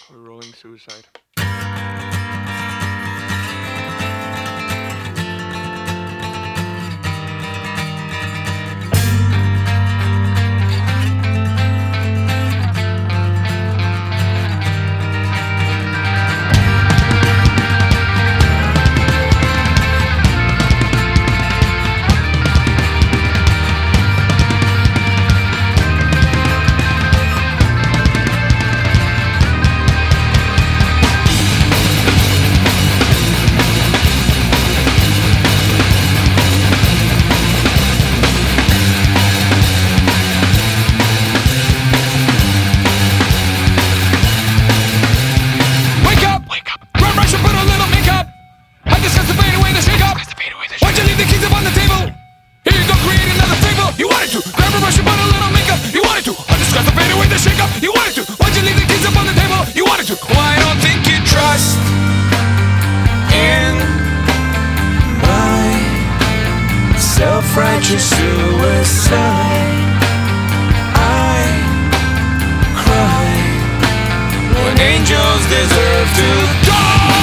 We're rolling suicide. Why don't think you trust in my self-righteous suicide? I cry when angels deserve to die.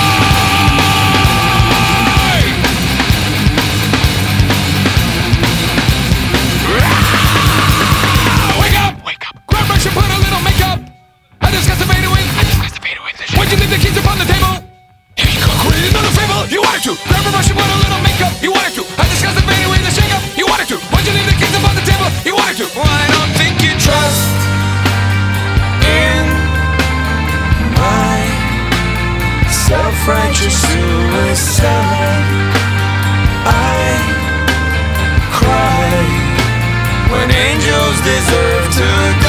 Wake up, grab brush and put a little makeup. I discuss the fade away. Why'd you leave the keys upon the table? Here you go, create another fable. You wanted to grab a brush and put a little makeup. You wanted to. I discussed the fade away, the shake up. You wanted to. Why'd you leave the keys upon the table? You wanted to. Well, I don't think you trust in my self-righteous suicide. I cry when angels deserve to die.